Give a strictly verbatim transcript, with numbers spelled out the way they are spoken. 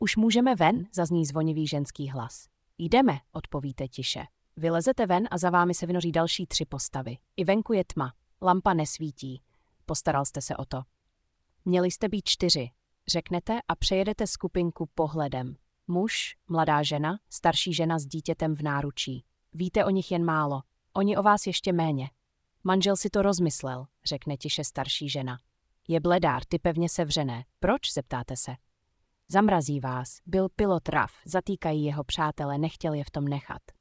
Už můžeme ven, zazní zvonivý ženský hlas. Jdeme, odpovíte tiše. Vylezete ven a za vámi se vynoří další tři postavy. I venku je tma. Lampa nesvítí. Postaral jste se o to. Měli jste být čtyři. Řeknete a přejedete skupinku pohledem. Muž, mladá žena, starší žena s dítětem v náručí. Víte o nich jen málo. Oni o vás ještě méně. Manžel si to rozmyslel, řekne tiše starší žena. Je bledá, rty pevně sevřené. Proč, zeptáte se? Zamrazí vás. Byl pilot R A F, zatýkají jeho přátele, nechtěl je v tom nechat.